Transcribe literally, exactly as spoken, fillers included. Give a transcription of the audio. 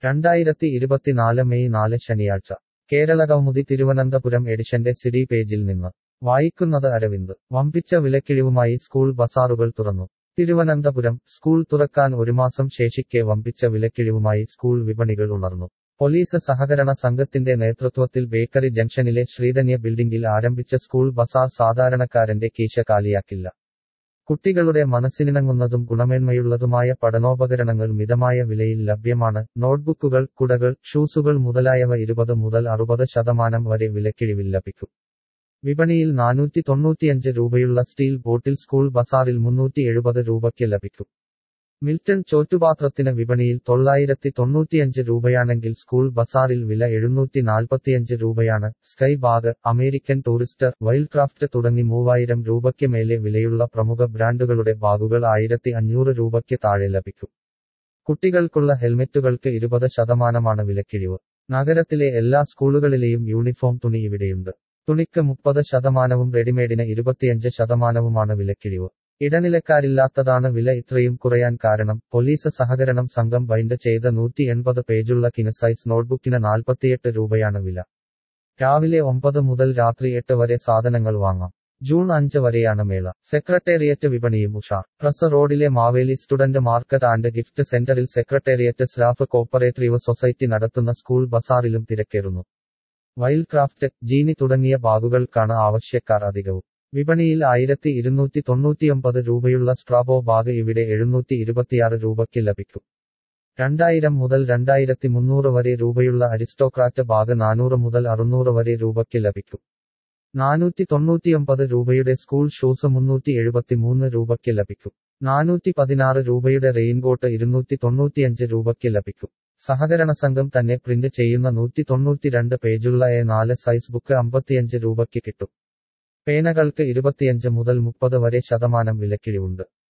രണ്ടായിരത്തി ഇരുപത്തിനാല് മെയ് നാല് ശനിയാഴ്ച കേരളകൗമുദി തിരുവനന്തപുരം എഡിഷന്റെ സിഡി പേജിൽ നിന്ന് വായിക്കുന്നത് അരവിന്ദ്. വമ്പിച്ച വിലക്കിഴിവുമായി സ്കൂൾ ബസാറുകൾ തുറന്നു. തിരുവനന്തപുരം സ്കൂൾ തുറക്കാൻ ഒരു മാസം ശേഷിക്കെ വമ്പിച്ച വിലക്കിഴിവുമായി സ്കൂൾ വിപണികൾ ഉണർന്നു. പോലീസ് സഹകരണ സംഘത്തിന്റെ നേതൃത്വത്തിൽ ബേക്കറി ജംഗ്ഷനിലെ ശ്രീധന്യ ബിൽഡിംഗിൽ ആരംഭിച്ച സ്കൂൾ ബസാർ സാധാരണക്കാരന്റെ കീശ കാലിയാക്കില്ല. കുട്ടികളുടെ മനസ്സിനിണങ്ങുന്നതും ഗുണമേന്മയുള്ളതുമായ പഠനോപകരണങ്ങൾ മിതമായ വിലയിൽ ലഭ്യമാണ്. നോട്ട്ബുക്കുകൾ, കുടകൾ, ഷൂസുകൾ മുതലായവ ഇരുപത് മുതൽ അറുപത് ശതമാനം വരെ വിലക്കിഴിവിൽ ലഭിക്കും. വിപണിയിൽ നാനൂറ്റി തൊണ്ണൂറ്റിയഞ്ച് രൂപയുള്ള സ്റ്റീൽ ബോട്ടിൽ സ്കൂൾ ബസാറിൽ മുന്നൂറ്റി എഴുപത് രൂപയ്ക്ക് ലഭിക്കും. മിൽട്ടൺ ചോറ്റുപാത്രത്തിന് വിപണിയിൽ തൊള്ളായിരത്തി തൊണ്ണൂറ്റിയഞ്ച് രൂപയാണെങ്കിൽ സ്കൂൾ ബസാറിൽ വില എഴുന്നൂറ്റി നാൽപ്പത്തിയഞ്ച് രൂപയാണ്. Sky bag, American Tourister, Wildcraft തുടങ്ങി മൂവായിരം രൂപയ്ക്ക് മേലെ വിലയുള്ള പ്രമുഖ ബ്രാൻഡുകളുടെ ബാഗുകൾ ആയിരത്തി അഞ്ഞൂറ് രൂപയ്ക്ക് താഴെ ലഭിക്കും. കുട്ടികൾക്കുള്ള ഹെൽമെറ്റുകൾക്ക് ഇരുപത് ശതമാനമാണ് വിലക്കിഴിവ്. നഗരത്തിലെ എല്ലാ സ്കൂളുകളിലെയും യൂണിഫോം തുണി ഇവിടെയുണ്ട്. തുണിക്ക് മുപ്പത് ശതമാനവും റെഡിമെയ്ഡിന് ഇരുപത്തിയഞ്ച് ശതമാനവുമാണ് വിലക്കിഴിവ്. ഇടനിലക്കാരില്ലാത്തതാണ് വില ഇത്രയും കുറയാൻ കാരണം. പോലീസ് സഹകരണം സംഘം ബൈൻഡ് ചെയ്ത നൂറ്റി എൺപത് പേജുള്ള കിങ് സൈസ് നോട്ട്ബുക്കിന് നാൽപ്പത്തിയെട്ട് രൂപയാണ് വില. രാവിലെ ഒമ്പത് മുതൽ രാത്രി എട്ട് വരെ സാധനങ്ങൾ വാങ്ങാം. ജൂൺ അഞ്ച് വരെയാണ് മേള. സെക്രട്ടേറിയറ്റ് വിപണിയും ഉഷാർ. പ്രസ് റോഡിലെ Maveli student market and gift സെന്ററിൽ സെക്രട്ടേറിയറ്റ് സ്റ്റാഫ് കോപ്പറേറ്റീവ് സൊസൈറ്റി നടത്തുന്ന സ്കൂൾ ബസാറിലും തിരക്കേറുന്നു. വൈൽഡ്ക്രാഫ്റ്റ്, ജീനി തുടങ്ങിയ ബാഗുകൾക്കാണ് ആവശ്യക്കാർ അധികവും. വിപണിയിൽ ആയിരത്തി ഇരുന്നൂറ്റി തൊണ്ണൂറ്റിയൊമ്പത് രൂപയുള്ള സ്ട്രാബോ ബാഗ് ഇവിടെ എഴുന്നൂറ്റി ഇരുപത്തിയാറ് രൂപയ്ക്ക് ലഭിക്കും. രണ്ടായിരം മുതൽ രണ്ടായിരത്തി മുന്നൂറ് വരെ രൂപയുള്ള അരിസ്റ്റോക്രാറ്റ് ബാഗ് നാനൂറ് മുതൽ അറുന്നൂറ് വരെ രൂപയ്ക്ക് ലഭിക്കും. നാനൂറ്റി തൊണ്ണൂറ്റിയൊമ്പത് രൂപയുടെ സ്കൂൾ ഷൂസ് മുന്നൂറ്റി എഴുപത്തിമൂന്ന് രൂപയ്ക്ക് ലഭിക്കും. നാനൂറ്റി പതിനാറ് രൂപയുടെ റെയിൻകോട്ട് ഇരുന്നൂറ്റി തൊണ്ണൂറ്റിയഞ്ച് രൂപയ്ക്ക് ലഭിക്കും. സഹകരണ സംഘം തന്നെ പ്രിന്റ് ചെയ്യുന്ന നൂറ്റി തൊണ്ണൂറ്റിരണ്ട് പേജുള്ള എ നാല് സൈസ് ബുക്ക് അമ്പത്തിയഞ്ച് രൂപയ്ക്ക് കിട്ടും. പേനകൾക്ക് ഇരുപത്തിയഞ്ച് മുതൽ മുപ്പത് വരെ ശതമാനം വിലക്കിഴിവുണ്ട്.